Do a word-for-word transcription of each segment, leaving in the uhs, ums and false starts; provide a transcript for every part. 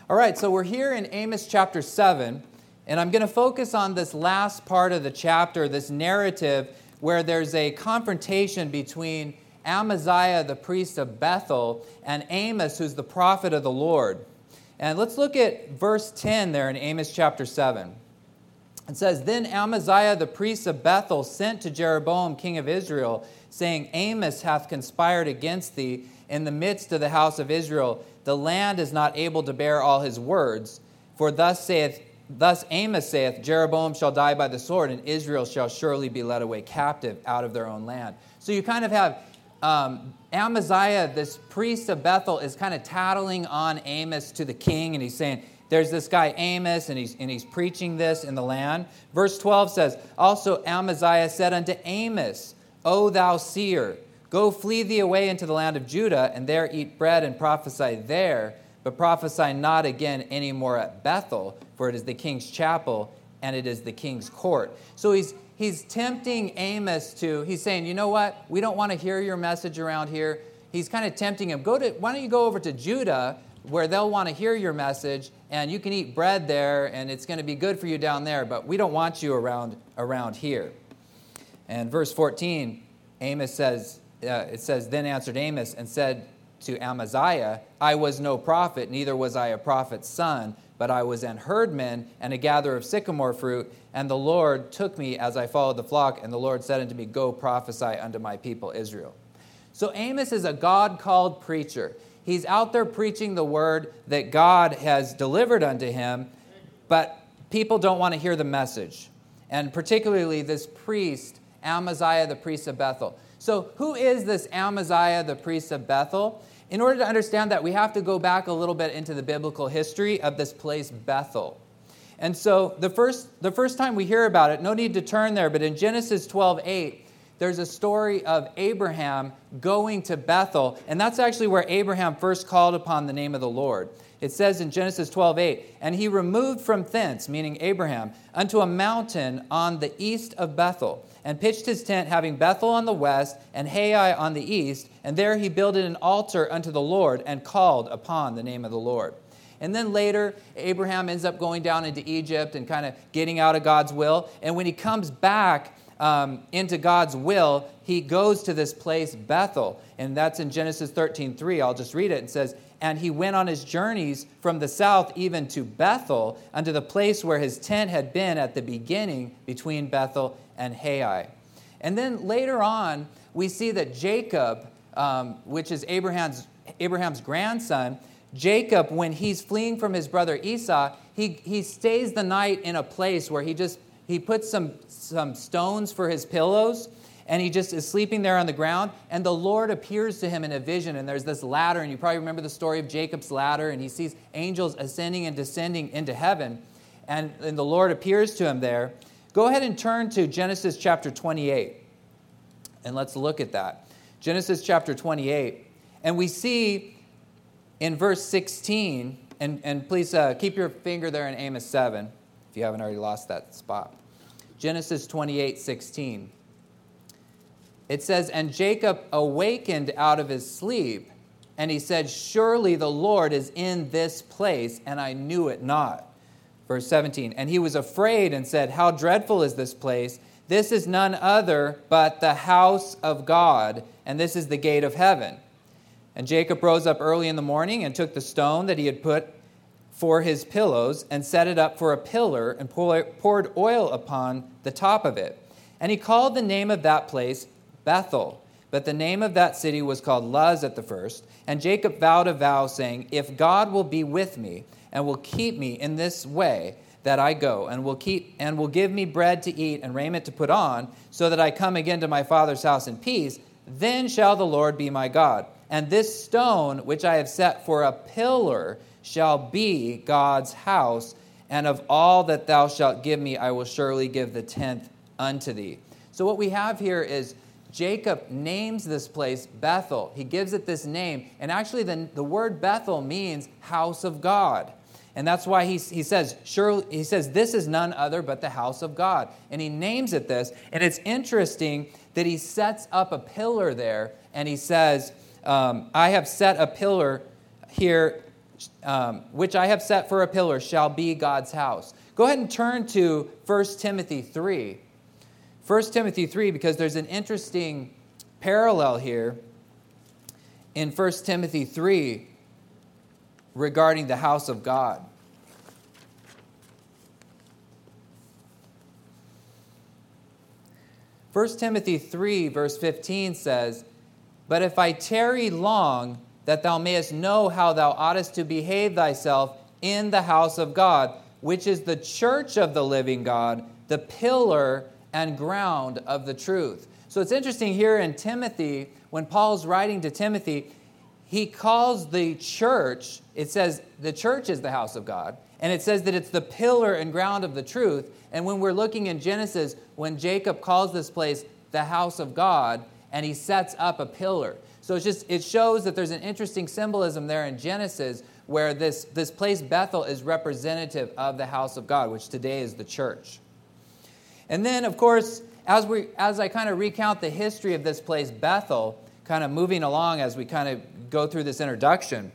All right, so we're here in Amos chapter seven, and I'm going to focus on this last part of the chapter, this narrative where there's a confrontation between Amaziah, the priest of Bethel, and Amos, who's the prophet of the Lord. And let's look at verse ten there in Amos chapter seven. It says, Then Amaziah, the priest of Bethel, sent to Jeroboam, king of Israel, saying, Amos hath conspired against thee in the midst of the house of Israel. The land is not able to bear all his words. For thus saith, thus Amos saith, Jeroboam shall die by the sword, and Israel shall surely be led away captive out of their own land. So you kind of have um, Amaziah, this priest of Bethel, is kind of tattling on Amos to the king, and he's saying, there's this guy Amos, and he's, and he's preaching this in the land. Verse twelve says, Also Amaziah said unto Amos, O thou seer, go flee thee away into the land of Judah, and there eat bread and prophesy there, but prophesy not again any more at Bethel, for it is the king's chapel, and it is the king's court. So he's he's tempting Amos to, he's saying, you know what, we don't want to hear your message around here. He's kind of tempting him, go to, why don't you go over to Judah, where they'll want to hear your message, and you can eat bread there, and it's going to be good for you down there, but we don't want you around around here. And verse fourteen, Amos says, uh, it says, Then answered Amos and said to Amaziah, I was no prophet, neither was I a prophet's son, but I was an herdman and a gatherer of sycamore fruit, and the Lord took me as I followed the flock, and the Lord said unto me, Go prophesy unto my people Israel. So Amos is a God-called preacher. He's out there preaching the word that God has delivered unto him, but people don't want to hear the message. And particularly this priest, Amaziah, the priest of Bethel. So who is this Amaziah, the priest of Bethel? In order to understand that, we have to go back a little bit into the biblical history of this place, Bethel. And so the first, the first time we hear about it, no need to turn there, but in Genesis twelve eight, there's a story of Abraham going to Bethel, and that's actually where Abraham first called upon the name of the Lord. It says in Genesis twelve eight, And he removed from thence, meaning Abraham, unto a mountain on the east of Bethel, and pitched his tent, having Bethel on the west, and Hai on the east, and there he builded an altar unto the Lord, and called upon the name of the Lord. And then later, Abraham ends up going down into Egypt and kind of getting out of God's will, and when he comes back Um, into God's will, he goes to this place, Bethel. And that's in Genesis thirteen three. I'll just read it. It says, And he went on his journeys from the south even to Bethel, unto the place where his tent had been at the beginning between Bethel and Hai. And then later on, we see that Jacob, um, which is Abraham's, Abraham's grandson, Jacob, when he's fleeing from his brother Esau, he, he stays the night in a place where he just He puts some, some stones for his pillows, and he just is sleeping there on the ground, and the Lord appears to him in a vision, and there's this ladder, and you probably remember the story of Jacob's ladder, and he sees angels ascending and descending into heaven, and, and the Lord appears to him there. Go ahead and turn to Genesis chapter twenty-eight, and let's look at that. Genesis chapter twenty-eight, and we see in verse sixteen, and, and please uh, keep your finger there in Amos seven, if you haven't already lost that spot. Genesis twenty-eight sixteen. It says, And Jacob awakened out of his sleep, and he said, Surely the Lord is in this place, and I knew it not. Verse seventeen. And he was afraid and said, How dreadful is this place? This is none other but the house of God, and this is the gate of heaven. And Jacob rose up early in the morning and took the stone that he had put for his pillows, and set it up for a pillar, and poured oil upon the top of it. And he called the name of that place Bethel, but the name of that city was called Luz at the first. And Jacob vowed a vow, saying, If God will be with me, and will keep me in this way that I go, and will keep and will give me bread to eat and raiment to put on, so that I come again to my father's house in peace, then shall the Lord be my God. And this stone which I have set for a pillar shall be God's house, and of all that thou shalt give me, I will surely give the tenth unto thee. So what we have here is Jacob names this place Bethel. He gives it this name, and actually the, the word Bethel means house of God. And that's why he, he says, surely, he says, this is none other but the house of God. And he names it this, and it's interesting that he sets up a pillar there, and he says, um, I have set a pillar here um, which I have set for a pillar, shall be God's house. Go ahead and turn to First Timothy three. First Timothy three, because there's an interesting parallel here in First Timothy three regarding the house of God. First Timothy three, verse fifteen says, "But if I tarry long, that thou mayest know how thou oughtest to behave thyself in the house of God, which is the church of the living God, the pillar and ground of the truth." So it's interesting here in Timothy, when Paul's writing to Timothy, he calls the church, it says the church is the house of God, and it says that it's the pillar and ground of the truth. And when we're looking in Genesis, when Jacob calls this place the house of God, and he sets up a pillar. So it's just, it shows that there's an interesting symbolism there in Genesis where this, this place Bethel is representative of the house of God, which today is the church. And then, of course, as we as I kind of recount the history of this place Bethel, kind of moving along as we kind of go through this introduction,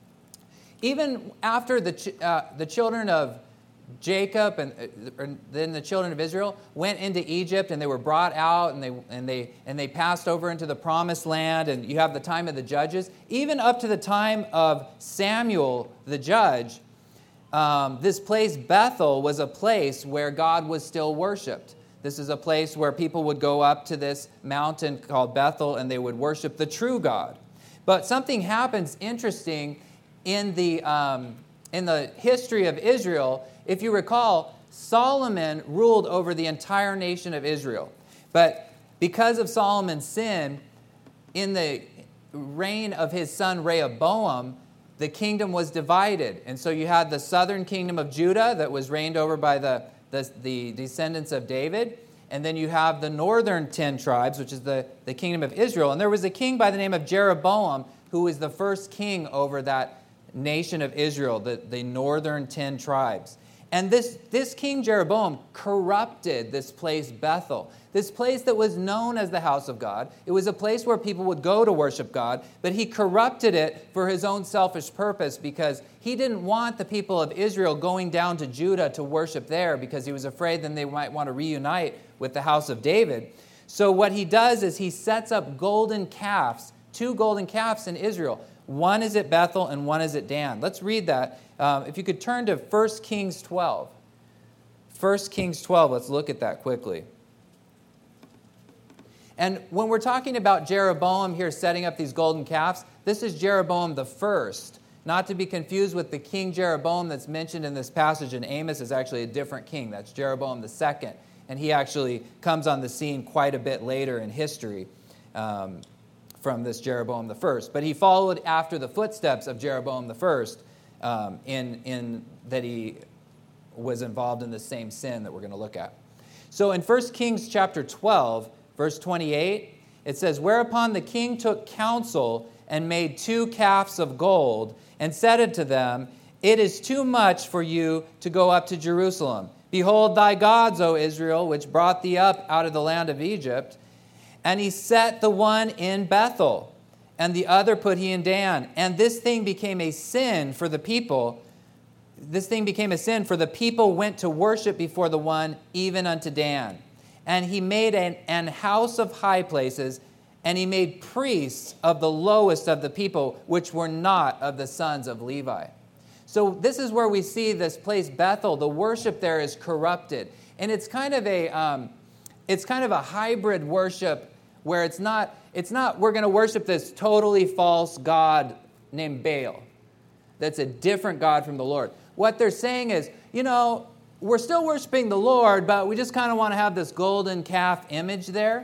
even after the ch- uh, the children of Jacob and, uh, and then the children of Israel went into Egypt, and they were brought out, and they and they and they passed over into the promised land, and you have the time of the judges. Even up to the time of Samuel the judge, um, this place Bethel was a place where God was still worshipped. This is a place where people would go up to this mountain called Bethel, and they would worship the true God. But something happens interesting in the um, in the history of Israel. If you recall, Solomon ruled over the entire nation of Israel. But because of Solomon's sin, in the reign of his son Rehoboam, the kingdom was divided. And so you had the southern kingdom of Judah that was reigned over by the, the, the descendants of David. And then you have the northern ten tribes, which is the, the kingdom of Israel. And there was a king by the name of Jeroboam who was the first king over that nation of Israel, the, the northern ten tribes. And this, this King Jeroboam corrupted this place Bethel, this place that was known as the house of God. It was a place where people would go to worship God, but he corrupted it for his own selfish purpose because he didn't want the people of Israel going down to Judah to worship there because he was afraid then they might want to reunite with the house of David. So what he does is he sets up golden calves, two golden calves in Israel. One is at Bethel and one is at Dan. Let's read that. Um, if you could turn to First Kings twelve. First Kings twelve, let's look at that quickly. And when we're talking about Jeroboam here setting up these golden calves, this is Jeroboam the first. Not to be confused with the King Jeroboam that's mentioned in this passage in Amos is actually a different king. That's Jeroboam the second. And he actually comes on the scene quite a bit later in history. Um, from this Jeroboam the first. But he followed after the footsteps of Jeroboam the first um, in, in that he was involved in the same sin that we're going to look at. So in First Kings chapter twelve, verse twenty-eight, it says, "Whereupon the king took counsel and made two calves of gold and said unto them, It is too much for you to go up to Jerusalem. Behold thy gods, O Israel, which brought thee up out of the land of Egypt. And he set the one in Bethel, and the other put he in Dan. And this thing became a sin for the people. This thing became a sin, for the people went to worship before the one, even unto Dan. And he made an, an house of high places, and he made priests of the lowest of the people, which were not of the sons of Levi." So this is where we see this place Bethel. The worship there is corrupted. And it's kind of a... Um, It's kind of a hybrid worship where it's not, it's not we're going to worship this totally false god named Baal. That's a different god from the Lord. What they're saying is, you know, we're still worshiping the Lord, but we just kind of want to have this golden calf image there.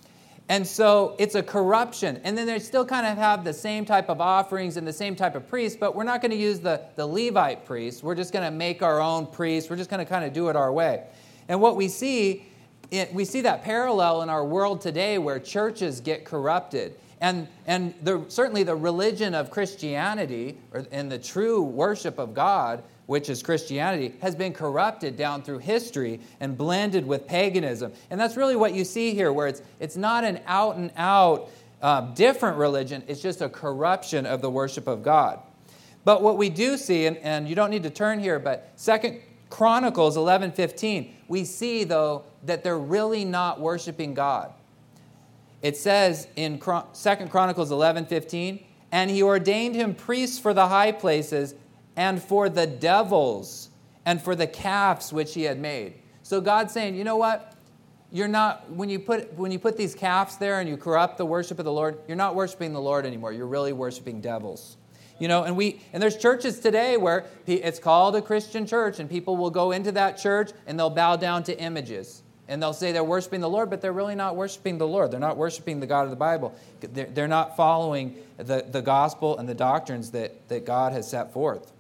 And so it's a corruption. And then they still kind of have the same type of offerings and the same type of priests, but we're not going to use the, the Levite priests. We're just going to make our own priests. We're just going to kind of do it our way. And what we see, it, we see that parallel in our world today where churches get corrupted. And, and the, certainly the religion of Christianity, or, and the true worship of God, which is Christianity, has been corrupted down through history and blended with paganism. And that's really what you see here, where it's, it's not an out-and-out uh, different religion. It's just a corruption of the worship of God. But what we do see, and, and you don't need to turn here, but Second Chronicles eleven fifteen, we see, though, that they're really not worshiping God. It says in Second Chronicles eleven fifteen, and he ordained him priests for the high places and for the devils and for the calves which he had made. So God's saying, you know what? You're not, when you put when you put these calves there and you corrupt the worship of the Lord, you're not worshiping the Lord anymore. You're really worshiping devils. You know, and we and there's churches today where it's called a Christian church, and people will go into that church and they'll bow down to images. And they'll say they're worshiping the Lord, but they're really not worshiping the Lord. They're not worshiping the God of the Bible. They're, they're not following the, the gospel and the doctrines that, that God has set forth.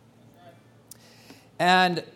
And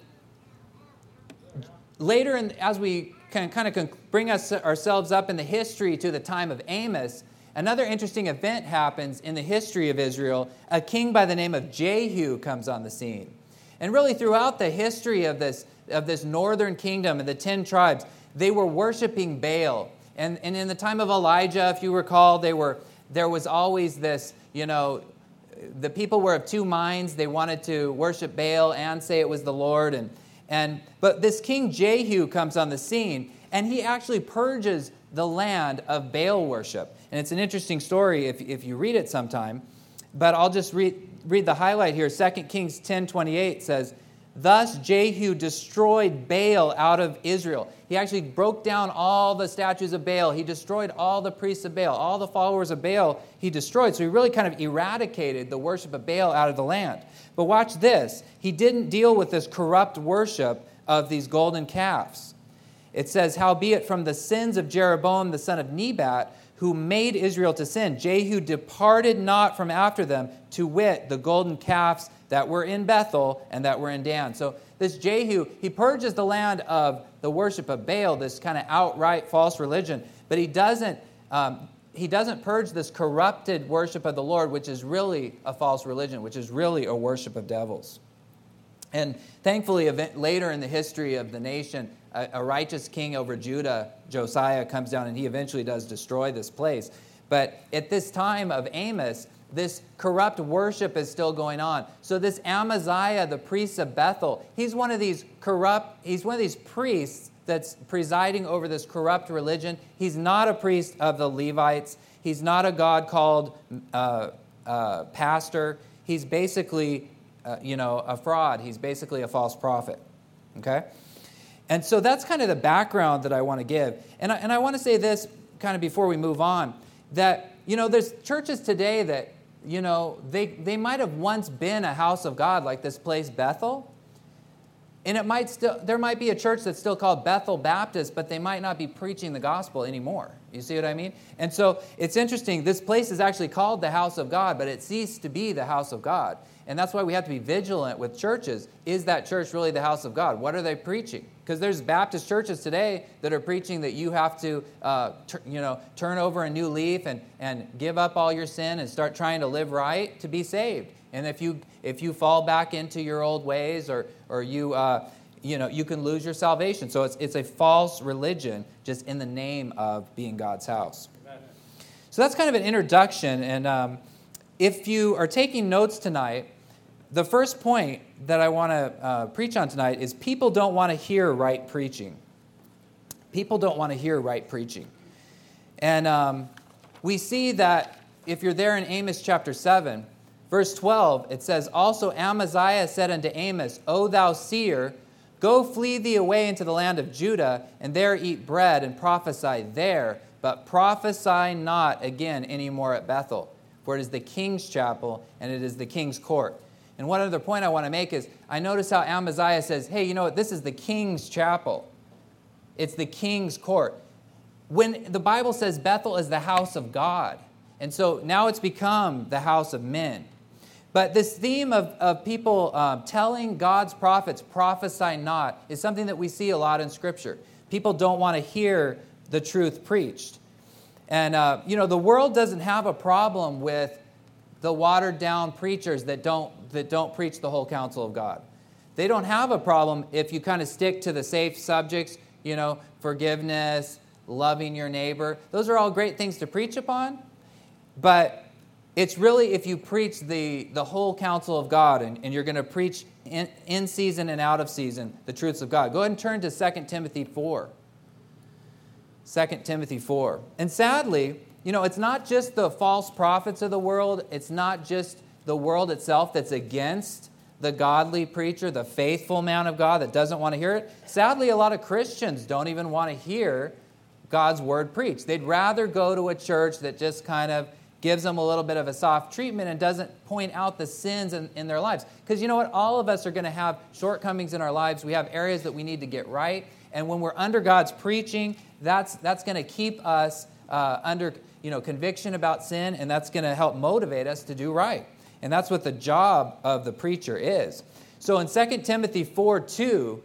later, in, as we can kind of bring us ourselves up in the history to the time of Amos, another interesting event happens in the history of Israel. A king by the name of Jehu comes on the scene. And really throughout the history of this, of this northern kingdom and the ten tribes, they were worshiping Baal. And, and in the time of Elijah, if you recall, they were there was always this, you know, the people were of two minds. They wanted to worship Baal and say it was the Lord. And, and but this King Jehu comes on the scene, and he actually purges the land of Baal worship. And it's an interesting story if, if you read it sometime. But I'll just read, read the highlight here. Second Kings ten twenty-eight says, thus Jehu destroyed Baal out of Israel. He actually broke down all the statues of Baal. He destroyed all the priests of Baal. All the followers of Baal he destroyed. So he really kind of eradicated the worship of Baal out of the land. But watch this. He didn't deal with this corrupt worship of these golden calves. It says, howbeit from the sins of Jeroboam the son of Nebat, who made Israel to sin, Jehu departed not from after them, to wit, the golden calves that were in Bethel and that were in Dan. So this Jehu, he purges the land of the worship of Baal, this kind of outright false religion, but he doesn't um, he doesn't purge this corrupted worship of the Lord, which is really a false religion, which is really a worship of devils. And thankfully, event, later in the history of the nation, a, a righteous king over Judah, Josiah, comes down and he eventually does destroy this place. But at this time of Amos, this corrupt worship is still going on. So this Amaziah, the priest of Bethel, he's one of these corrupt, he's one of these priests that's presiding over this corrupt religion. He's not a priest of the Levites. He's not a God called uh, uh, pastor. He's basically, uh, you know, a fraud. He's basically a false prophet. Okay? And so that's kind of the background that I want to give. And I, and I want to say this kind of before we move on, that, you know, there's churches today that, you know, they, they might have once been a house of God, like this place, Bethel. And it might still, there might be a church that's still called Bethel Baptist, but they might not be preaching the gospel anymore. You see what I mean? And so it's interesting. This place is actually called the house of God, but it ceased to be the house of God. And that's why we have to be vigilant with churches. Is that church really the house of God? What are they preaching? Because there's Baptist churches today that are preaching that you have to, uh, t- you know, turn over a new leaf and, and give up all your sin and start trying to live right to be saved. And if you if you fall back into your old ways, or or you uh, you know you can lose your salvation. So it's it's a false religion just in the name of being God's house. Amen. So that's kind of an introduction. And um, if you are taking notes tonight, the first point that I want to uh, preach on tonight is people don't want to hear right preaching. People don't want to hear right preaching. And um, we see that if you're there in Amos chapter seven, verse twelve, it says, also Amaziah said unto Amos, O thou seer, go flee thee away into the land of Judah, and there eat bread and prophesy there, but prophesy not again any more at Bethel, for it is the king's chapel, and it is the king's court. And one other point I want to make is, I notice how Amaziah says, hey, you know what, this is the king's chapel. It's the king's court. When the Bible says Bethel is the house of God, and so now it's become the house of men. But this theme of, of people uh, telling God's prophets, prophesy not, is something that we see a lot in Scripture. People don't want to hear the truth preached. And, uh, you know, the world doesn't have a problem with the watered-down preachers that don't, that don't preach the whole counsel of God. They don't have a problem if you kind of stick to the safe subjects, you know, forgiveness, loving your neighbor. Those are all great things to preach upon. But It's really if you preach the, the whole counsel of God and, and you're going to preach in, in season and out of season the truths of God. Go ahead and turn to Second Timothy four. Second Timothy four. And sadly, you know, it's not just the false prophets of the world. It's not just the world itself that's against the godly preacher, the faithful man of God that doesn't want to hear it. Sadly, a lot of Christians don't even want to hear God's word preached. They'd rather go to a church that just kind of gives them a little bit of a soft treatment and doesn't point out the sins in, in their lives. Because you know what? All of us are going to have shortcomings in our lives. We have areas that we need to get right. And when we're under God's preaching, that's that's going to keep us uh, under you know conviction about sin, and that's going to help motivate us to do right. And that's what the job of the preacher is. So in Second Timothy four two,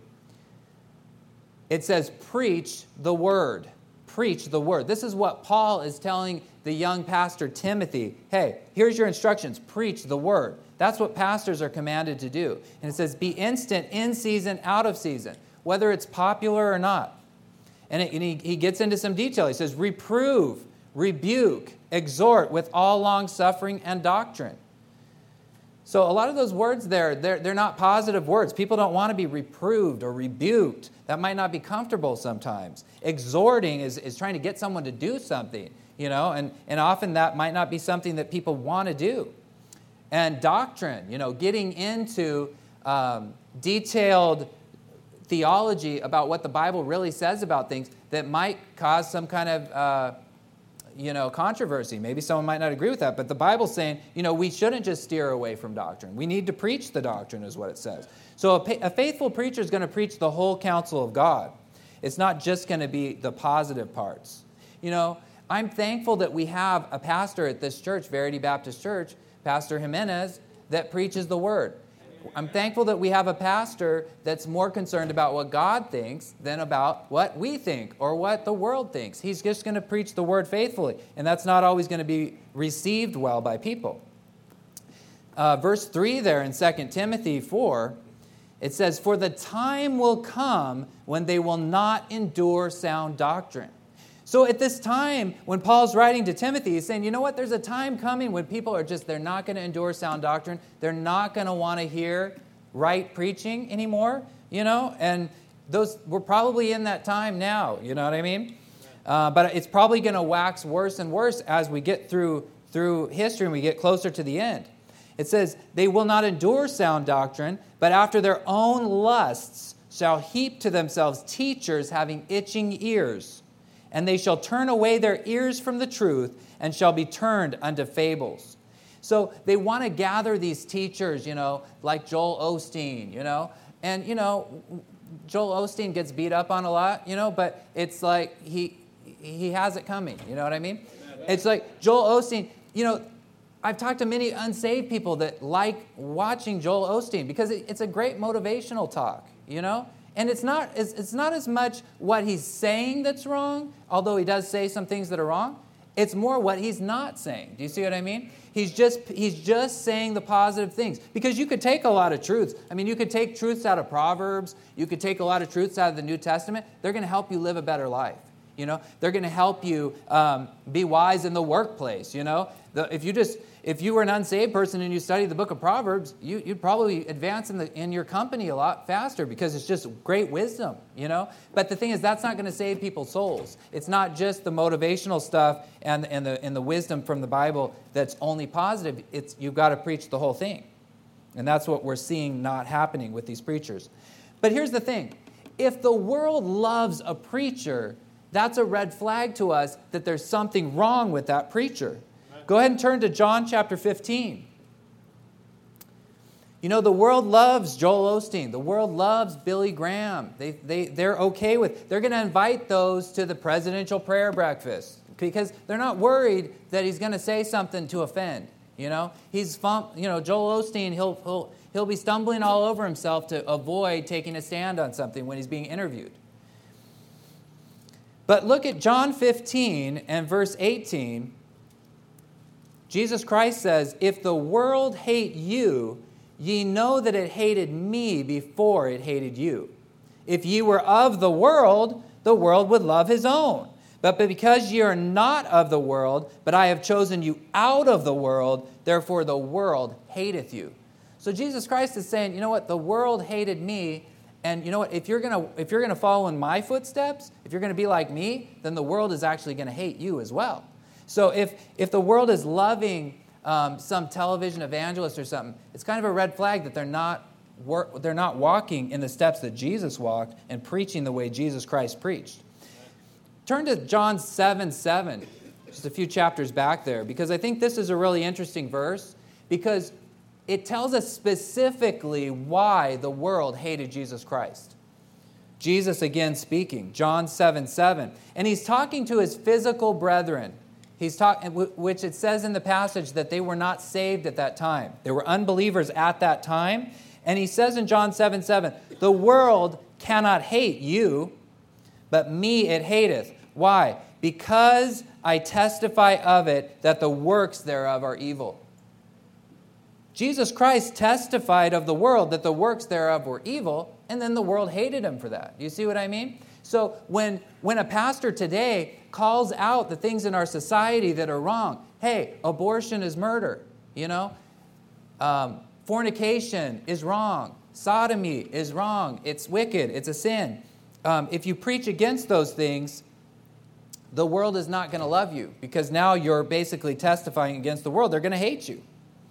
it says, preach the word. Preach the word. This is what Paul is telling the young pastor Timothy. Hey, here's your instructions. Preach the word. That's what pastors are commanded to do. And it says, be instant, in season, out of season, whether it's popular or not. And, it, and he, he gets into some detail. He says, reprove, rebuke, exhort with all long suffering and doctrine. So a lot of those words there, they're, they're not positive words. People don't want to be reproved or rebuked. That might not be comfortable sometimes. Exhorting is, is trying to get someone to do something, you know, and, and often that might not be something that people want to do. And doctrine, you know, getting into um, detailed theology about what the Bible really says about things that might cause some kind of uh, you know, controversy. Maybe someone might not agree with that, but the Bible's saying, you know, we shouldn't just steer away from doctrine. We need to preach the doctrine is what it says. So a, a faithful preacher is going to preach the whole counsel of God. It's not just going to be the positive parts. You know, I'm thankful that we have a pastor at this church, Verity Baptist Church, Pastor Jimenez, that preaches the word. I'm thankful that we have a pastor that's more concerned about what God thinks than about what we think or what the world thinks. He's just going to preach the word faithfully, and that's not always going to be received well by people. Uh, verse three there in Second Timothy four, it says, for the time will come when they will not endure sound doctrine. So at this time, when Paul's writing to Timothy, he's saying, you know what, there's a time coming when people are just, they're not going to endure sound doctrine. They're not going to want to hear right preaching anymore, you know, and those we're probably in that time now, you know what I mean? Uh, but it's probably going to wax worse and worse as we get through, through history and we get closer to the end. It says, they will not endure sound doctrine, but after their own lusts shall heap to themselves teachers having itching ears. And they shall turn away their ears from the truth and shall be turned unto fables. So they want to gather these teachers, you know, like Joel Osteen, you know. And, you know, Joel Osteen gets beat up on a lot, you know, but it's like he he has it coming, you know what I mean? It's like Joel Osteen, you know, I've talked to many unsaved people that like watching Joel Osteen because it's a great motivational talk, you know. And it's not, it's, it's not as much what he's saying that's wrong, although he does say some things that are wrong. It's more what he's not saying. Do you see what I mean? He's just, he's just saying the positive things. Because you could take a lot of truths. I mean, you could take truths out of Proverbs. You could take a lot of truths out of the New Testament. They're going to help you live a better life. You know, they're going to help you um, be wise in the workplace. You know, the, if you just if you were an unsaved person and you studied the book of Proverbs, you, you'd probably advance in the in your company a lot faster because it's just great wisdom. You know, but the thing is, that's not going to save people's souls. It's not just the motivational stuff and and the and the wisdom from the Bible that's only positive. It's you've got to preach the whole thing, and that's what we're seeing not happening with these preachers. But here's the thing: if the world loves a preacher, that's a red flag to us that there's something wrong with that preacher. Go ahead and turn to John chapter fifteen. You know, the world loves Joel Osteen. The world loves Billy Graham. They, they, they're okay with, they're going to invite those to the presidential prayer breakfast because they're not worried that he's going to say something to offend. You know, he's, you know, Joel Osteen, he'll, he'll, he'll be stumbling all over himself to avoid taking a stand on something when he's being interviewed. But look at John fifteen and verse eighteen. Jesus Christ says, if the world hate you, ye know that it hated me before it hated you. If ye were of the world, the world would love his own. But because ye are not of the world, but I have chosen you out of the world, therefore the world hateth you. So Jesus Christ is saying, you know what, the world hated me, and you know what, if you're gonna if you're gonna follow in my footsteps, if you're gonna be like me, then the world is actually gonna hate you as well. So if if the world is loving um, some television evangelist or something, it's kind of a red flag that they're not work, they're not walking in the steps that Jesus walked and preaching the way Jesus Christ preached. Turn to John seven seven, just a few chapters back there, because I think this is a really interesting verse, because it tells us specifically why the world hated Jesus Christ. Jesus again speaking, John seven seven, and he's talking to his physical brethren. He's talking, which it says in the passage that they were not saved at that time. They were unbelievers at that time, and he says in John seven seven, the world cannot hate you, but me it hateth. Why? Because I testify of it that the works thereof are evil. Jesus Christ testified of the world that the works thereof were evil, and then the world hated him for that. You see what I mean? So when, when a pastor today calls out the things in our society that are wrong, hey, abortion is murder, you know, um, fornication is wrong, sodomy is wrong, it's wicked, it's a sin. Um, if you preach against those things, the world is not going to love you, because now you're basically testifying against the world. They're going to hate you.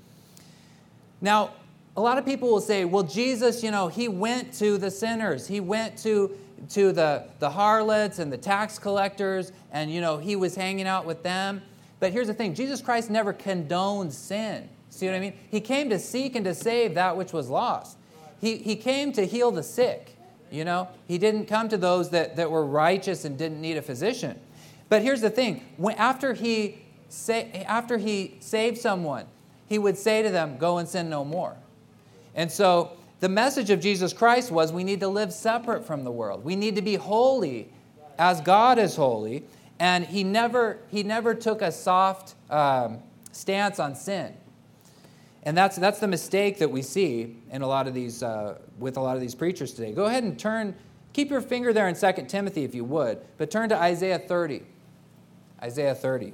Now, a lot of people will say, well, Jesus, you know, he went to the sinners. He went to, to the, the harlots and the tax collectors, and, you know, he was hanging out with them. But here's the thing. Jesus Christ never condoned sin. See what I mean? He came to seek and to save that which was lost. He, he came to heal the sick, you know. He didn't come to those that, that were righteous and didn't need a physician. But here's the thing. When, after, he sa- after he saved someone, he would say to them, go and sin no more. And so the message of Jesus Christ was we need to live separate from the world. We need to be holy as God is holy. And he never, he never took a soft um, stance on sin. And that's, that's the mistake that we see in a lot of these, uh, with a lot of these preachers today. Go ahead and turn, keep your finger there in Second Timothy if you would, but turn to Isaiah thirty. Isaiah thirty.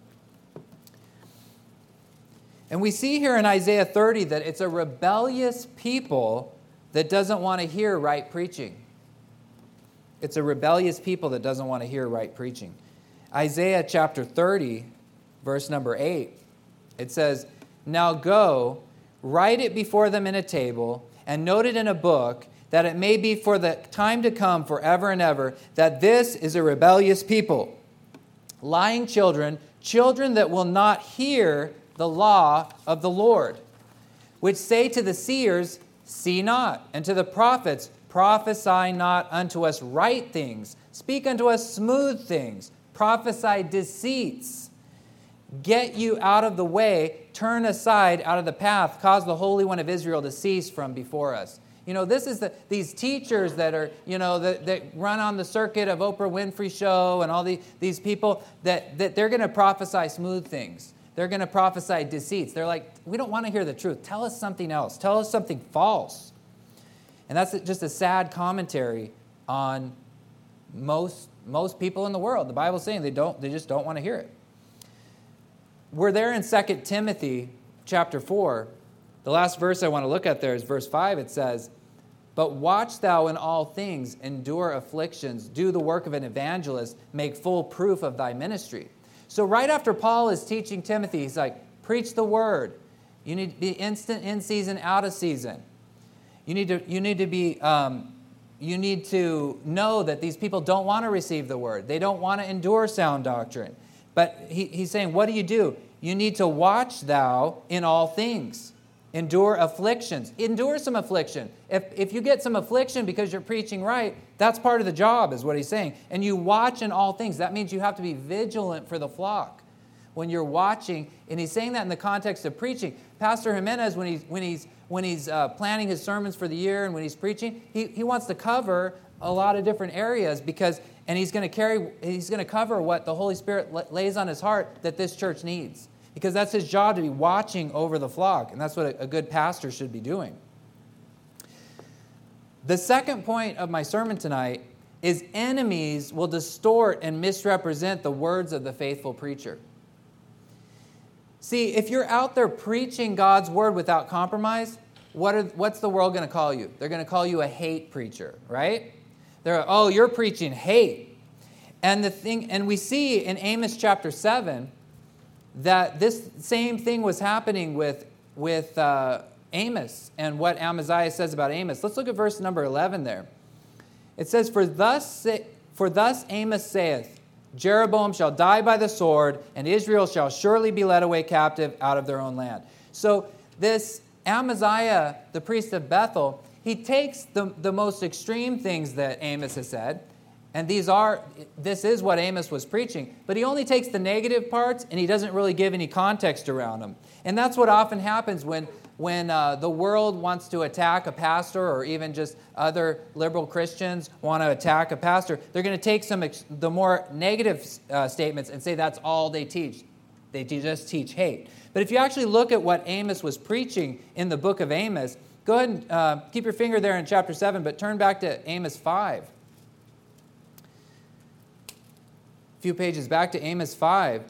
And we see here in Isaiah thirty that it's a rebellious people that doesn't want to hear right preaching. It's a rebellious people that doesn't want to hear right preaching. Isaiah chapter thirty, verse number eight, it says, now go, write it before them in a table, and note it in a book, that it may be for the time to come forever and ever, that this is a rebellious people. Lying children, children that will not hear the law of the Lord, which say to the seers, see not, and to the prophets, prophesy not unto us right things, speak unto us smooth things, prophesy deceits. Get you out of the way, turn aside out of the path, cause the Holy One of Israel to cease from before us. You know, this is the, these teachers that are, you know, that, that run on the circuit of Oprah Winfrey Show and all the, these people that, that they're going to prophesy smooth things. They're going to prophesy deceits. They're like, we don't want to hear the truth. Tell us something else. Tell us something false. And that's just a sad commentary on most, most people in the world. The Bible's saying they don't, they just don't want to hear it. We're there in Second Timothy chapter four. The last verse I want to look at there is verse five. It says, but watch thou in all things, endure afflictions, do the work of an evangelist, make full proof of thy ministry. So right after Paul is teaching Timothy, he's like, preach the word. You need to be instant in season, out of season. You need to, you need to be, um, you need to know that these people don't want to receive the word. They don't want to endure sound doctrine. But he, he's saying, what do you do? You need to watch thou in all things. Endure afflictions. Endure some affliction. If, if you get some affliction because you're preaching right, that's part of the job, is what he's saying. And you watch in all things. That means you have to be vigilant for the flock. When you're watching, and he's saying that in the context of preaching. Pastor Jimenez, when he's, when he's, when he's uh, planning his sermons for the year and when he's preaching, he, he wants to cover a lot of different areas because, and he's going to carry, he's going to cover what the Holy Spirit lays on his heart that this church needs. Because that's his job, to be watching over the flock. And that's what a, a good pastor should be doing. The second point of my sermon tonight is enemies will distort and misrepresent the words of the faithful preacher. See, if you're out there preaching God's word without compromise, what are, what's the world going to call you? They're going to call you a hate preacher, right? They're, oh, you're preaching hate. And the thing, and we see in Amos chapter seven that this same thing was happening with, with uh, Amos and what Amaziah says about Amos. Let's look at verse number eleven there. It says, For thus, for thus Amos saith, Jeroboam shall die by the sword, and Israel shall surely be led away captive out of their own land. So this Amaziah, the priest of Bethel, he takes the, the most extreme things that Amos has said, and these are, this is what Amos was preaching, but he only takes the negative parts, and he doesn't really give any context around them. And that's what often happens when, when uh, the world wants to attack a pastor, or even just other liberal Christians want to attack a pastor. They're going to take some ex- the more negative uh, statements and say that's all they teach. They just teach hate. But if you actually look at what Amos was preaching in the book of Amos, go ahead and uh, keep your finger there in chapter seven, but turn back to Amos five. A few pages back to Amos five.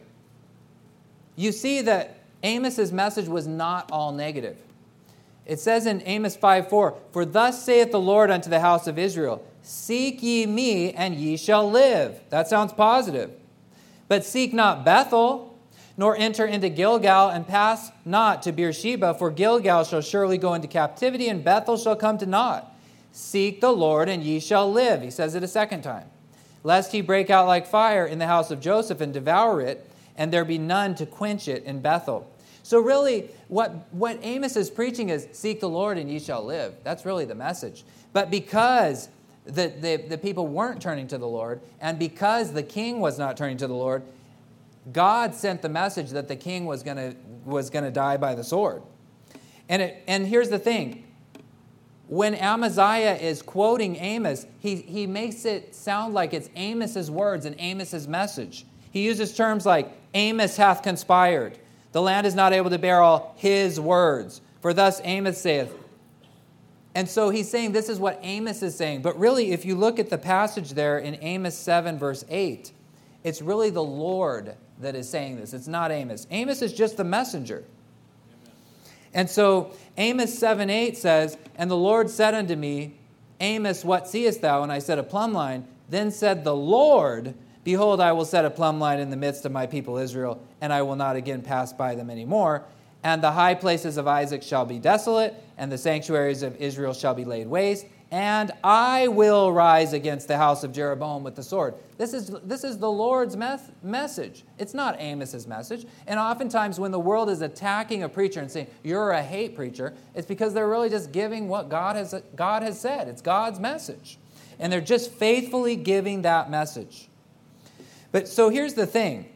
You see that Amos's message was not all negative. It says in Amos five four, For thus saith the Lord unto the house of Israel, Seek ye me, and ye shall live. That sounds positive. But seek not Bethel, nor enter into Gilgal, and pass not to Beersheba, for Gilgal shall surely go into captivity, and Bethel shall come to naught. Seek the Lord, and ye shall live. He says it a second time. Lest he break out like fire in the house of Joseph, and devour it, and there be none to quench it in Bethel. So really, what, what Amos is preaching is, seek the Lord and ye shall live. That's really the message. But because the, the, the people weren't turning to the Lord, and because the king was not turning to the Lord, God sent the message that the king was going to was going to die by the sword. And, it, and here's the thing. When Amaziah is quoting Amos, he, he makes it sound like it's Amos's words and Amos's message. He uses terms like, Amos hath conspired. The land is not able to bear all his words. For thus Amos saith. And so he's saying this is what Amos is saying. But really, if you look at the passage there in Amos seven, verse eight, it's really the Lord that is saying this. It's not Amos. Amos is just the messenger. Amen. And so Amos seven eight says, And the Lord said unto me, Amos, what seest thou? And I said, A plumb line. Then said the Lord, Behold, I will set a plumb line in the midst of my people Israel, and I will not again pass by them any more. And the high places of Isaac shall be desolate, and the sanctuaries of Israel shall be laid waste, and I will rise against the house of Jeroboam with the sword. This is, this is the Lord's mes- message. It's not Amos's message. And oftentimes when the world is attacking a preacher and saying, you're a hate preacher, it's because they're really just giving what God has, God has said. It's God's message. And they're just faithfully giving that message. But so here's the thing.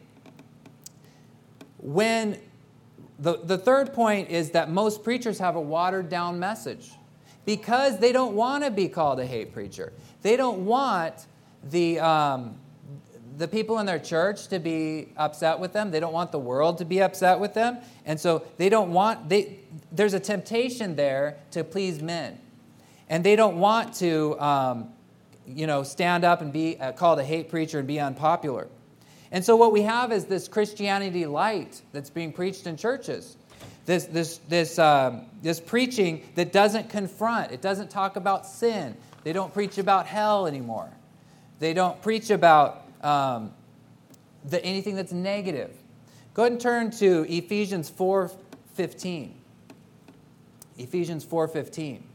When the, the third point is that most preachers have a watered down message because they don't want to be called a hate preacher. They don't want the, um, the people in their church to be upset with them. They don't want the world to be upset with them. And so they don't want, they, there's a temptation there to please men. And they don't want to, um, you know, stand up and be uh, called a hate preacher and be unpopular. And so what we have is this Christianity light that's being preached in churches. This this this um, this preaching that doesn't confront. It doesn't talk about sin. They don't preach about hell anymore. They don't preach about um, the, anything that's negative. Go ahead and turn to Ephesians four fifteen. Ephesians four fifteen.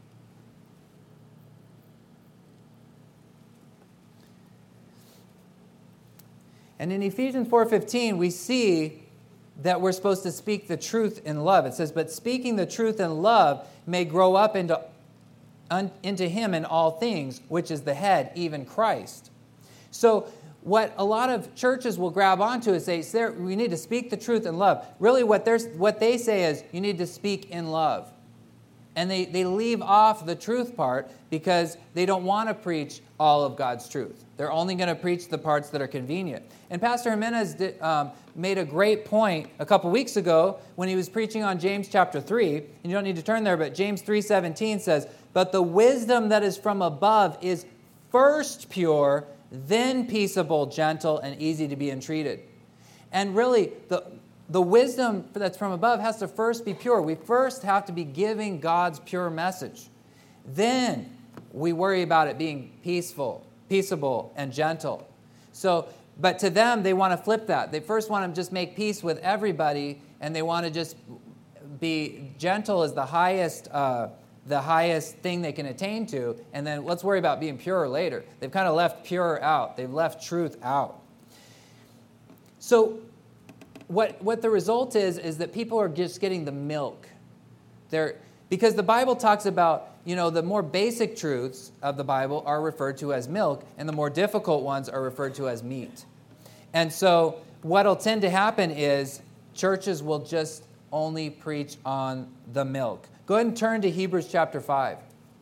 And in Ephesians four fifteen, we see that we're supposed to speak the truth in love. It says, but speaking the truth in love may grow up into, un, into him in all things, which is the head, even Christ. So what a lot of churches will grab onto is say, Sarah, we need to speak the truth in love. Really what, they're, what they say is, you need to speak in love. And they, they leave off the truth part because they don't want to preach all of God's truth. They're only going to preach the parts that are convenient. And Pastor Jimenez did, um, made a great point a couple weeks ago when he was preaching on James chapter three. And you don't need to turn there, but James three seventeen says, but the wisdom that is from above is first pure, then peaceable, gentle, and easy to be entreated. And really, the, the wisdom that's from above has to first be pure. We first have to be giving God's pure message. Then we worry about it being peaceful, peaceable, and gentle. So, but to them, they want to flip that. They first want to just make peace with everybody, and they want to just be gentle as the highest uh, the highest thing they can attain to, and then let's worry about being pure later. They've kind of left pure out. They've left truth out. So what, what the result is, is that people are just getting the milk. They're, because the Bible talks about, you know, the more basic truths of the Bible are referred to as milk, and the more difficult ones are referred to as meat. And so what'll tend to happen is churches will just only preach on the milk. Go ahead and turn to Hebrews chapter five.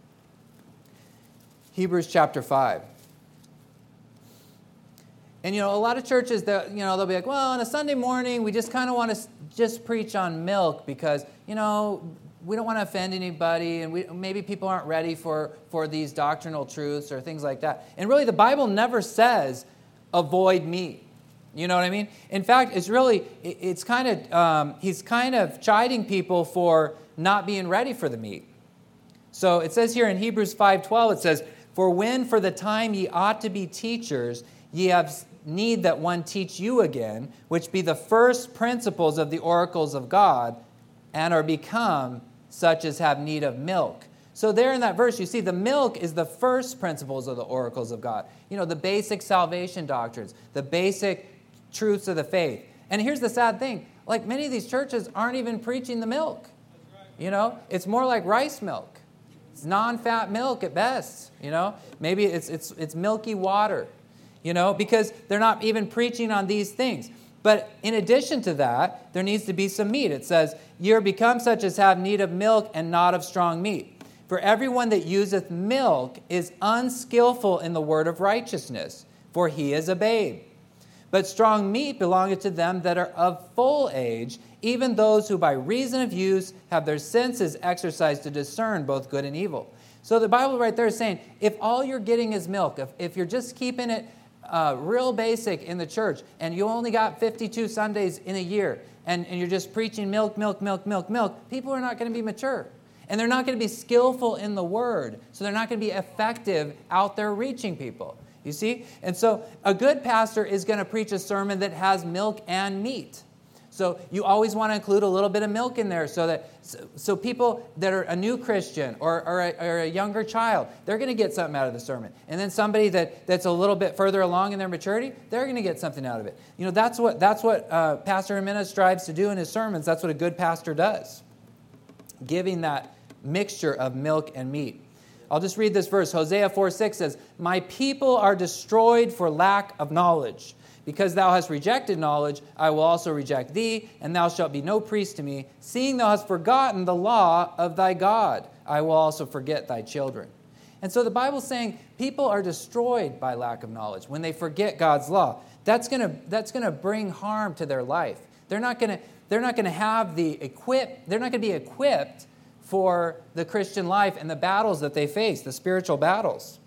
Hebrews chapter five. And, you know, a lot of churches, that you know, they'll be like, well, on a Sunday morning, we just kind of want to just preach on milk because, you know, we don't want to offend anybody, and we, maybe people aren't ready for, for these doctrinal truths or things like that. And really, the Bible never says avoid meat. You know what I mean? In fact, it's really, it's kind of, um, he's kind of chiding people for not being ready for the meat. So it says here in Hebrews five twelve, it says, for when for the time ye ought to be teachers, ye have need that one teach you again, which be the first principles of the oracles of God, and are become such as have need of milk. So there in that verse, you see the milk is the first principles of the oracles of God. You know, the basic salvation doctrines, the basic truths of the faith. And here's the sad thing. Like, many of these churches aren't even preaching the milk. You know, it's more like rice milk. It's non-fat milk at best. You know, maybe it's it's it's milky water. You know, because they're not even preaching on these things. But in addition to that, there needs to be some meat. It says, ye are become such as have need of milk and not of strong meat. For everyone that useth milk is unskillful in the word of righteousness, for he is a babe. But strong meat belongeth to them that are of full age, even those who by reason of use have their senses exercised to discern both good and evil. So the Bible right there is saying, if all you're getting is milk, if, if you're just keeping it uh, real basic in the church, and you only got fifty-two Sundays in a year, and, and you're just preaching milk, milk, milk, milk, milk, people are not going to be mature. And they're not going to be skillful in the word, so they're not going to be effective out there reaching people. You see? And so a good pastor is going to preach a sermon that has milk and meat. So you always want to include a little bit of milk in there so that so, so people that are a new Christian or, or, a, or a younger child, they're going to get something out of the sermon. And then somebody that, that's a little bit further along in their maturity, they're going to get something out of it. You know, that's what that's what uh, Pastor Jimenez strives to do in his sermons. That's what a good pastor does, giving that mixture of milk and meat. I'll just read this verse. Hosea four six says, my people are destroyed for lack of knowledge. Because thou hast rejected knowledge, I will also reject thee, and thou shalt be no priest to me. Seeing thou hast forgotten the law of thy God, I will also forget thy children. And so the Bible's saying people are destroyed by lack of knowledge when they forget God's law. That's going to that's going to bring harm to their life. They're not going to they're not going to have the equip. They're not going to be equipped for the Christian life and the battles that they face, the spiritual battles.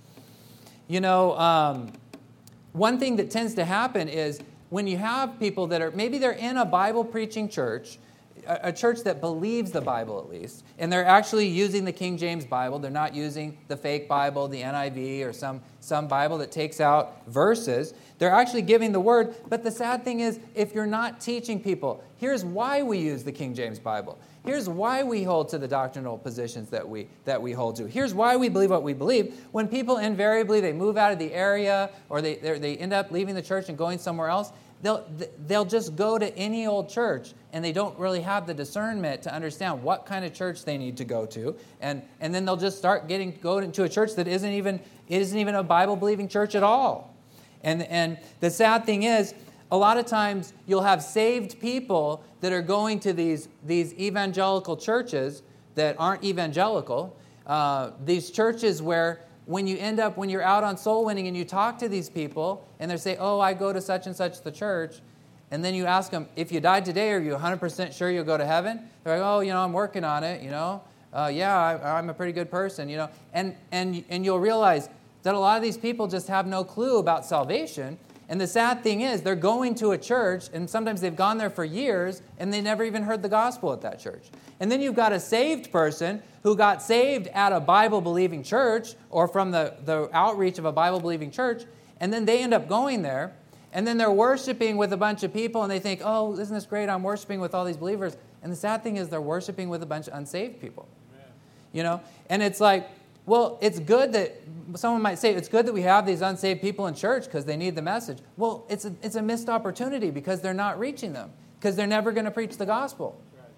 You know. Um, One thing that tends to happen is when you have people that are, maybe they're in a Bible-preaching church, a, a church that believes the Bible at least, and they're actually using the King James Bible. They're not using the fake Bible, the N I V, or some, some Bible that takes out verses. They're actually giving the word. But the sad thing is, if you're not teaching people, here's why we use the King James Bible. Here's why we hold to the doctrinal positions that we that we hold to. Here's why we believe what we believe. When people invariably, they move out of the area or they they end up leaving the church and going somewhere else, they'll they'll just go to any old church, and they don't really have the discernment to understand what kind of church they need to go to. And, and then they'll just start getting go into a church that isn't even it isn't even a Bible-believing church at all. And and the sad thing is, a lot of times you'll have saved people that are going to these, these evangelical churches that aren't evangelical. Uh, these churches where when you end up, when you're out on soul winning and you talk to these people and they say, oh, I go to such and such the church. And then you ask them, if you died today, are you one hundred percent sure you'll go to heaven? They're like, oh, you know, I'm working on it, you know. Uh, yeah, I, I'm a pretty good person, you know. And, and, and you'll realize that a lot of these people just have no clue about salvation. And the sad thing is, they're going to a church, and sometimes they've gone there for years, and they never even heard the gospel at that church. And then you've got a saved person who got saved at a Bible-believing church or from the, the outreach of a Bible-believing church, and then they end up going there, and then they're worshiping with a bunch of people, and they think, oh, isn't this great? I'm worshiping with all these believers. And the sad thing is they're worshiping with a bunch of unsaved people. Amen. You know? And it's like, well, it's good that, someone might say, it's good that we have these unsaved people in church because they need the message. Well, it's a, it's a missed opportunity because they're not reaching them, because they're never going to preach the gospel.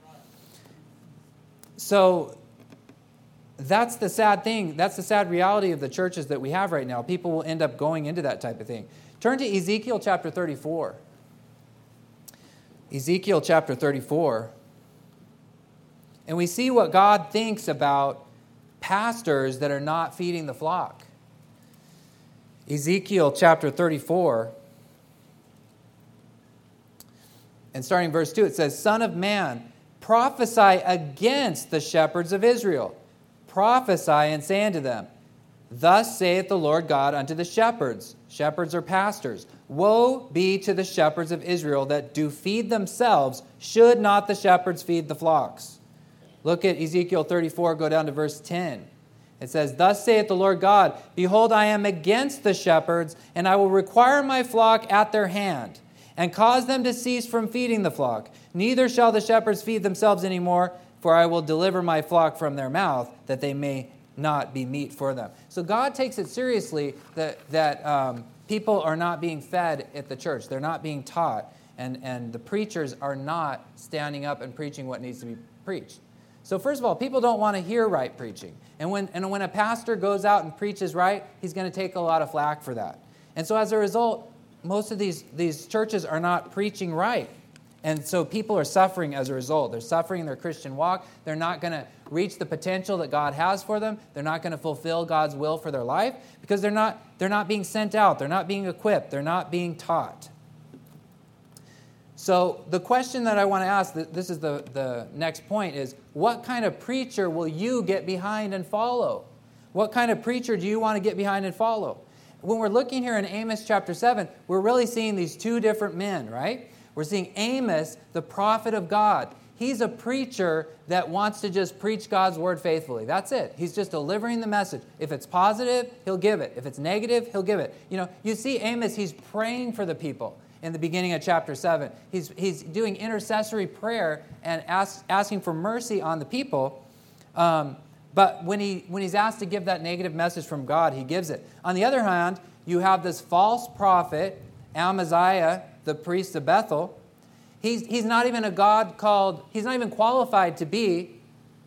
So that's the sad thing. That's the sad reality of the churches that we have right now. People will end up going into that type of thing. Turn to Ezekiel chapter thirty-four. Ezekiel chapter thirty-four. And we see what God thinks about pastors that are not feeding the flock. Ezekiel chapter thirty-four. And starting in verse two, it says, Son of man, prophesy against the shepherds of Israel. Prophesy and say unto them, Thus saith the Lord God unto the shepherds. Shepherds are pastors. Woe be to the shepherds of Israel that do feed themselves. Should not the shepherds feed the flocks? Look at Ezekiel thirty-four, go down to verse ten. It says, Thus saith the Lord God, Behold, I am against the shepherds, and I will require my flock at their hand, and cause them to cease from feeding the flock. Neither shall the shepherds feed themselves any more, for I will deliver my flock from their mouth, that they may not be meat for them. So God takes it seriously that, that um, people are not being fed at the church. They're not being taught, and, and the preachers are not standing up and preaching what needs to be preached. So first of all, people don't want to hear right preaching. And when, and when a pastor goes out and preaches right, he's going to take a lot of flack for that. And so as a result, most of these, these churches are not preaching right. And so people are suffering as a result. They're suffering in their Christian walk. They're not going to reach the potential that God has for them. They're not going to fulfill God's will for their life because they're not, they're not being sent out. They're not being equipped. They're not being taught. So the question that I want to ask, this is the, the next point, is what kind of preacher will you get behind and follow? What kind of preacher do you want to get behind and follow? When we're looking here in Amos chapter seven, we're really seeing these two different men, right? We're seeing Amos, the prophet of God. He's a preacher that wants to just preach God's word faithfully. That's it. He's just delivering the message. If it's positive, he'll give it. If it's negative, he'll give it. You know, you see Amos, he's praying for the people in the beginning of chapter seven. He's, he's doing intercessory prayer and ask, asking for mercy on the people. Um, but when, he, when he's asked to give that negative message from God, he gives it. On the other hand, you have this false prophet, Amaziah, the priest of Bethel. He's, he's not even a God called, he's not even qualified to be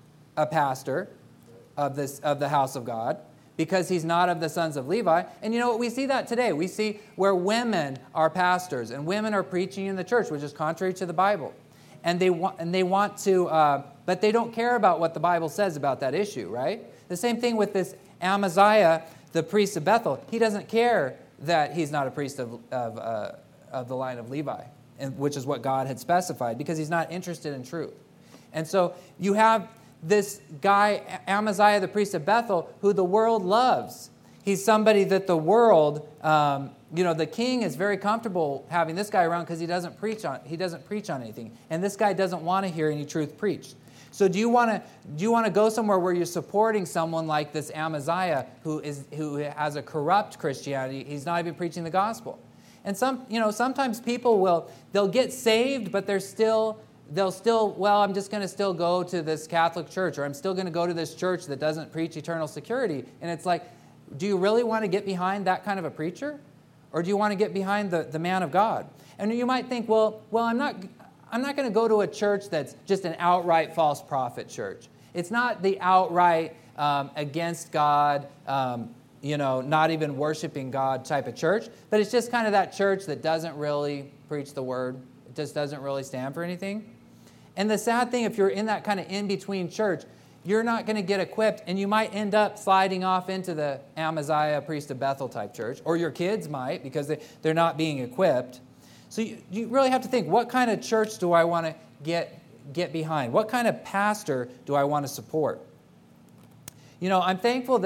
a pastor of, this, of the house of God because he's not of the sons of Levi. And you know what? We see that today. We see where women are pastors and women are preaching in the church, which is contrary to the Bible. And they want, and they want to, uh, but they don't care about what the Bible says about that issue, right? The same thing with this Amaziah, the priest of Bethel. He doesn't care that he's not a priest of, of, uh, of the line of Levi, and which is what God had specified, because he's not interested in truth. And so you have this guy, Amaziah, the priest of Bethel, who the world loves. He's somebody that the world, um, you know, the king is very comfortable having this guy around because he doesn't preach on he doesn't preach on anything, and this guy doesn't want to hear any truth preached. So do you want to do you want to go somewhere where you're supporting someone like this Amaziah, who is who has a corrupt Christianity? He's not even preaching the gospel. And some, you know, sometimes people will they'll get saved, but they're still they'll still well, I'm just going to still go to this Catholic church, or I'm still going to go to this church that doesn't preach eternal security. And it's like, do you really want to get behind that kind of a preacher, or do you want to get behind the, the man of God? And you might think, well, well, I'm not I'm not going to go to a church that's just an outright false prophet church. It's not the outright um, against God, um, you know, not even worshiping God type of church, but it's just kind of that church that doesn't really preach the word. It just doesn't really stand for anything. And the sad thing, if you're in that kind of in-between church, you're not going to get equipped, and you might end up sliding off into the Amaziah, priest of Bethel type church, or your kids might, because they, they're not being equipped. So you, you really have to think, what kind of church do I want to get, get behind? What kind of pastor do I want to support? You know, I'm thankful that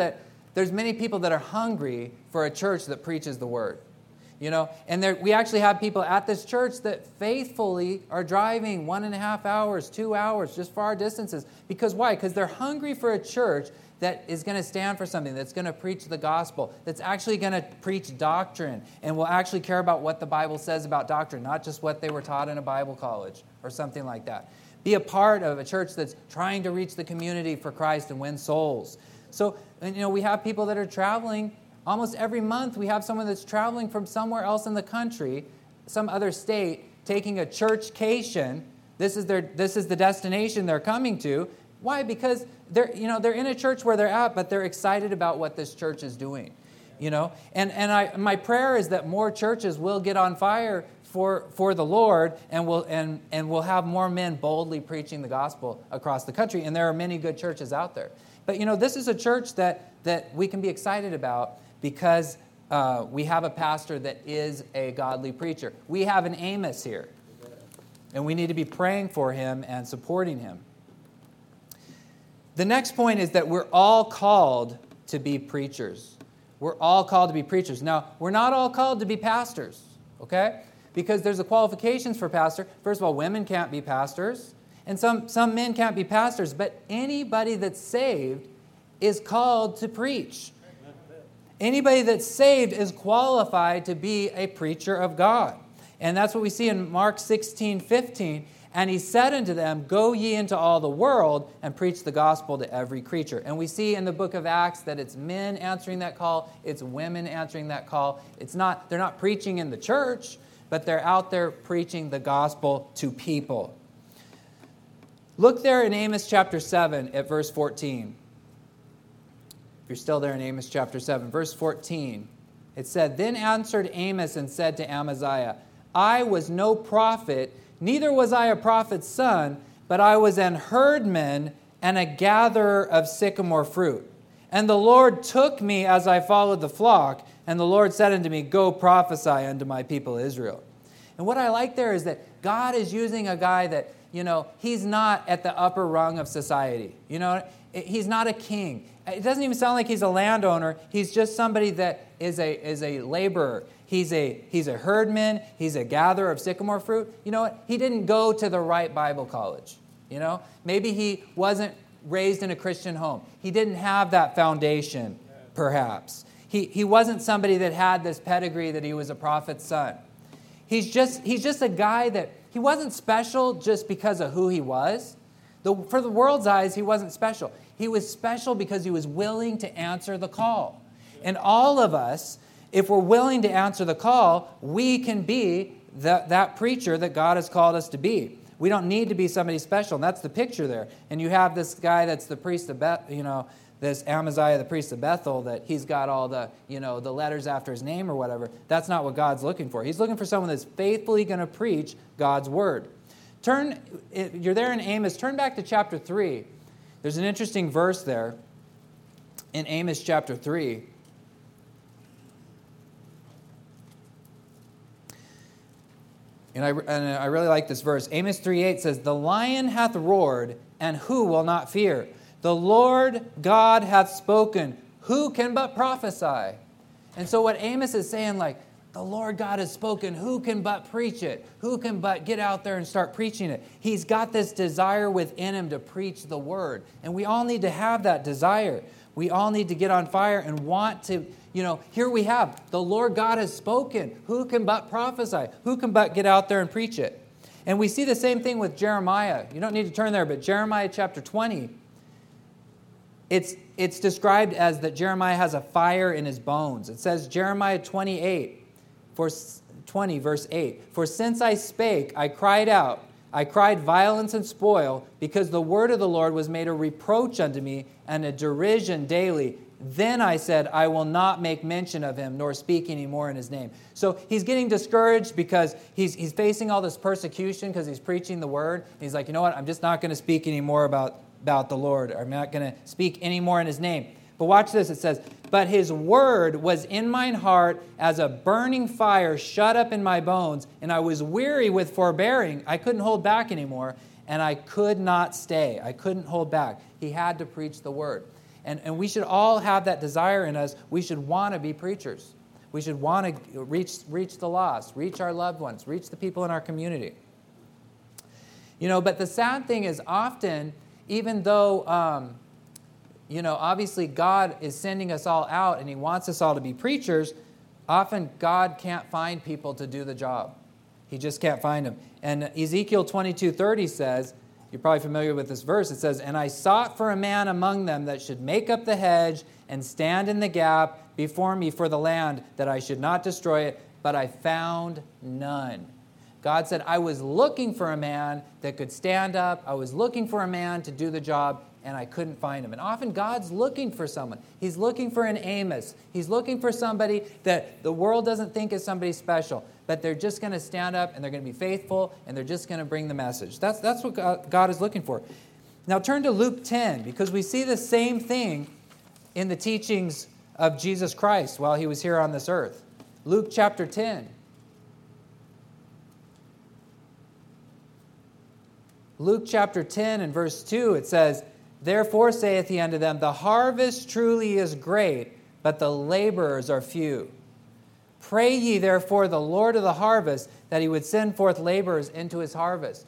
there's many people that are hungry for a church that preaches the word. You know, and there, we actually have people at this church that faithfully are driving one and a half hours, two hours, just far distances. Because why? Because they're hungry for a church that is going to stand for something, that's going to preach the gospel, that's actually going to preach doctrine, and will actually care about what the Bible says about doctrine, not just what they were taught in a Bible college or something like that. Be a part of a church that's trying to reach the community for Christ and win souls. So, and, you know, we have people that are traveling. Almost every month we have someone that's traveling from somewhere else in the country, some other state, taking a churchcation. This is their this is the destination they're coming to. Why? Because they're you know they're in a church where they're at, but they're excited about what this church is doing. You know, and and I my prayer is that more churches will get on fire for for the Lord, and will and and we'll have more men boldly preaching the gospel across the country. And there are many good churches out there. But you know, this is a church that that we can be excited about, because uh, we have a pastor that is a godly preacher. We have an Amos here, and we need to be praying for him and supporting him. The next point is that we're all called to be preachers. We're all called to be preachers. Now, we're not all called to be pastors, okay? Because there's the qualifications for pastor. First of all, women can't be pastors, and some, some men can't be pastors, but anybody that's saved is called to preach. Anybody that's saved is qualified to be a preacher of God. And that's what we see in Mark sixteen fifteen. And he said unto them, go ye into all the world and preach the gospel to every creature. And we see in the book of Acts that it's men answering that call, it's women answering that call. It's not, they're not preaching in the church, but they're out there preaching the gospel to people. Look there in Amos chapter seven at verse fourteen. You're still there in Amos chapter seven, verse fourteen. It said, then answered Amos and said to Amaziah, I was no prophet, neither was I a prophet's son, but I was an herdman and a gatherer of sycamore fruit. And the Lord took me as I followed the flock, and the Lord said unto me, go prophesy unto my people Israel. And what I like there is that God is using a guy that, you know, he's not at the upper rung of society. You know, he's not a king. It doesn't even sound like he's a landowner. He's just somebody that is a is a laborer. He's a he's a herdman. He's a gatherer of sycamore fruit. You know what? He didn't go to the right Bible college. You know, maybe he wasn't raised in a Christian home. He didn't have that foundation, perhaps. He he wasn't somebody that had this pedigree that he was a prophet's son. He's just he's just a guy that he wasn't special just because of who he was. The, for the world's eyes, he wasn't special. He was special because he was willing to answer the call. And all of us, if we're willing to answer the call, we can be the, that preacher that God has called us to be. We don't need to be somebody special. And that's the picture there. And you have this guy that's the priest of Beth, you know, this Amaziah, the priest of Bethel, that he's got all the, you know, the letters after his name or whatever. That's not what God's looking for. He's looking for someone that's faithfully going to preach God's word. Turn, you're there in Amos. Turn back to chapter three. There's an interesting verse there in Amos chapter three. And I, and I really like this verse. Amos three eight says, the lion hath roared, and who will not fear? The Lord God hath spoken, who can but prophesy? And so what Amos is saying, like, the Lord God has spoken. Who can but preach it? Who can but get out there and start preaching it? He's got this desire within him to preach the word. And we all need to have that desire. We all need to get on fire and want to, you know, here we have, the Lord God has spoken. Who can but prophesy? Who can but get out there and preach it? And we see the same thing with Jeremiah. You don't need to turn there, but Jeremiah chapter twenty, it's, it's described as that Jeremiah has a fire in his bones. It says, Jeremiah twenty-eight, For twenty, verse eight, for since I spake, I cried out, I cried violence and spoil, because the word of the Lord was made a reproach unto me and a derision daily. Then I said, I will not make mention of him, nor speak any more in his name. So he's getting discouraged because he's he's facing all this persecution because he's preaching the word. He's like, you know what, I'm just not going to speak anymore about, about the Lord. I'm not going to speak any more in his name. But watch this, it says, but his word was in mine heart as a burning fire shut up in my bones, and I was weary with forbearing. I couldn't hold back anymore, and I could not stay. I couldn't hold back. He had to preach the word. And, and we should all have that desire in us. We should want to be preachers. We should want to reach, reach the lost, reach our loved ones, reach the people in our community. You know, but the sad thing is often, even though, um, you know, obviously God is sending us all out and he wants us all to be preachers, often God can't find people to do the job. He just can't find them. And Ezekiel twenty-two thirty says, you're probably familiar with this verse, it says, "And I sought for a man among them that should make up the hedge and stand in the gap before me for the land, that I should not destroy it, but I found none." God said, I was looking for a man that could stand up. I was looking for a man to do the job, and I couldn't find him. And often God's looking for someone. He's looking for an Amos. He's looking for somebody that the world doesn't think is somebody special, but they're just going to stand up, and they're going to be faithful, and they're just going to bring the message. That's, that's what God, God is looking for. Now turn to Luke ten, because we see the same thing in the teachings of Jesus Christ while he was here on this earth. Luke chapter ten. Luke chapter ten and verse two, it says, "Therefore saith he unto them, the harvest truly is great, but the laborers are few. Pray ye therefore the Lord of the harvest, that he would send forth laborers into his harvest."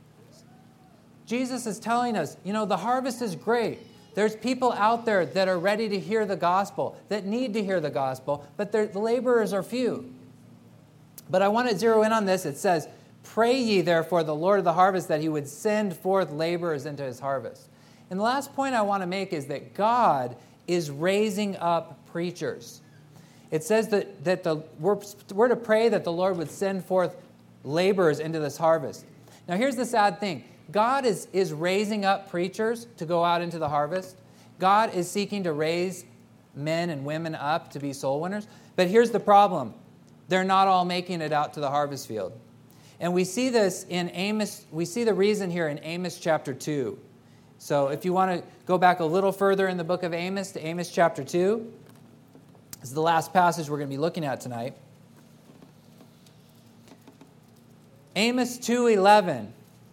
Jesus is telling us, you know, the harvest is great. There's people out there that are ready to hear the gospel, that need to hear the gospel, but the laborers are few. But I want to zero in on this. It says, "Pray ye therefore the Lord of the harvest, that he would send forth laborers into his harvest." And the last point I want to make is that God is raising up preachers. It says that, that the, we're, we're to pray that the Lord would send forth laborers into this harvest. Now here's the sad thing. God is, is raising up preachers to go out into the harvest. God is seeking to raise men and women up to be soul winners. But here's the problem. They're not all making it out to the harvest field. And we see this in Amos, we see the reason here in Amos chapter two. So if you want to go back a little further in the book of Amos to Amos chapter two, this is the last passage we're going to be looking at tonight. Amos two eleven.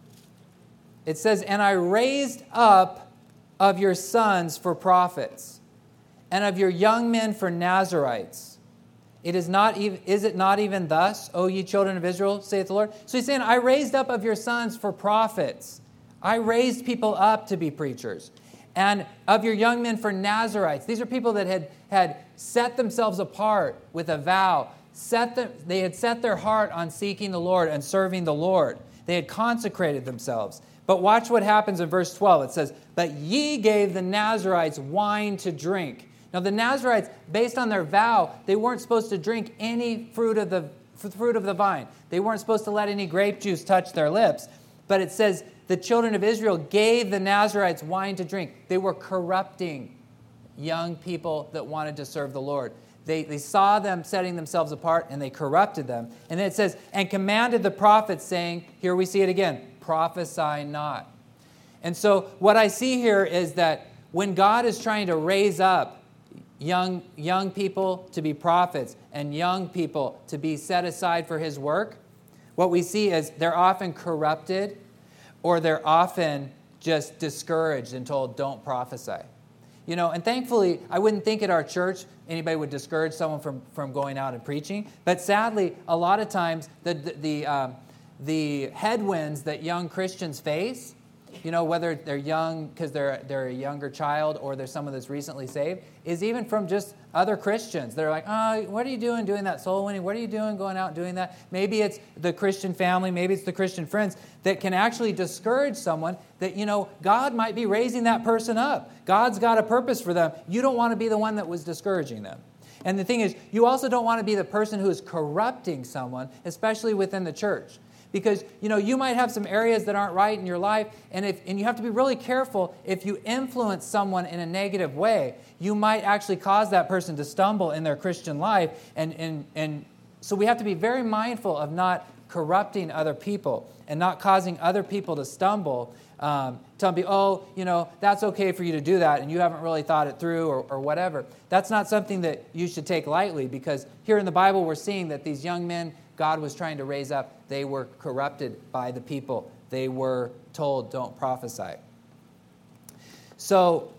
It says, "And I raised up of your sons for prophets, and of your young men for Nazarites. It is not even, is it not even thus, O ye children of Israel, saith the Lord?" So he's saying, I raised up of your sons for prophets. I raised people up to be preachers. And of your young men for Nazarites. These are people that had, had set themselves apart with a vow. Set them, they had set their heart on seeking the Lord and serving the Lord. They had consecrated themselves. But watch what happens in verse twelve. It says, "But ye gave the Nazarites wine to drink." Now the Nazarites, based on their vow, they weren't supposed to drink any fruit of the fruit of the vine. They weren't supposed to let any grape juice touch their lips. But it says the children of Israel gave the Nazarites wine to drink. They were corrupting young people that wanted to serve the Lord. They, they saw them setting themselves apart, and they corrupted them. And then it says, "And commanded the prophets, saying," here we see it again, "prophesy not." And so what I see here is that when God is trying to raise up young, young people to be prophets and young people to be set aside for his work, what we see is they're often corrupted, or they're often just discouraged and told, don't prophesy. You know, and thankfully, I wouldn't think at our church anybody would discourage someone from, from going out and preaching. But sadly, a lot of times, the, the, the um, the headwinds that young Christians face, you know, whether they're young because they're they're a younger child or they're someone that's recently saved, is even from just other Christians. They're like, oh, what are you doing doing that soul winning? What are you doing going out and doing that? Maybe it's the Christian family, maybe it's the Christian friends that can actually discourage someone that, you know, God might be raising that person up. God's got a purpose for them. You don't want to be the one that was discouraging them. And the thing is, you also don't want to be the person who is corrupting someone, especially within the church. Because, you know, you might have some areas that aren't right in your life, and if and you have to be really careful. If you influence someone in a negative way, you might actually cause that person to stumble in their Christian life. And, and, and so we have to be very mindful of not corrupting other people and not causing other people to stumble. Um, telling people, oh, you know, that's okay for you to do that, and you haven't really thought it through or, or whatever. That's not something that you should take lightly, because here in the Bible we're seeing that these young men God was trying to raise up, they were corrupted by the people. They were told, don't prophesy. So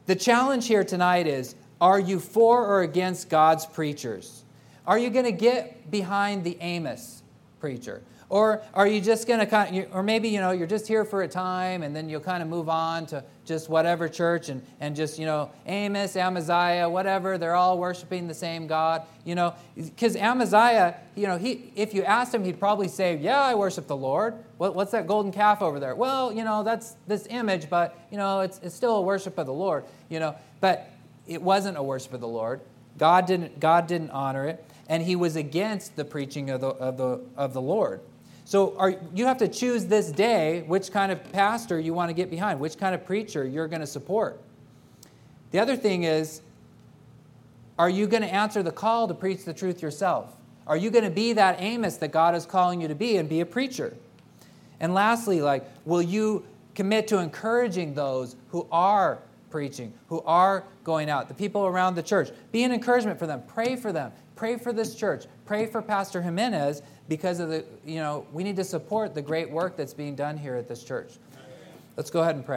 The challenge here tonight is, are you for or against God's preachers? Are you going to get behind the Amos preacher? Or are you just going to kind of, or maybe, you know, you're just here for a time and then you'll kind of move on to just whatever church and, and just, you know, Amos, Amaziah, whatever, they're all worshiping the same God, you know, because Amaziah, you know, he, if you asked him, he'd probably say, yeah, I worship the Lord. What, what's that golden calf over there? Well, you know, that's this image, but, you know, it's, it's still a worship of the Lord, you know, but it wasn't a worship of the Lord. God didn't, God didn't honor it, and he was against the preaching of the, of the, of the Lord. So are, you have to choose this day which kind of pastor you want to get behind, which kind of preacher you're going to support. The other thing is, are you going to answer the call to preach the truth yourself? Are you going to be that Amos that God is calling you to be and be a preacher? And lastly, like, will you commit to encouraging those who are preaching, who are going out, the people around the church? Be an encouragement for them. Pray for them. Pray for this church. Pray for Pastor Jimenez, because of the, you know, we need to support the great work that's being done here at this church. Let's go ahead and pray.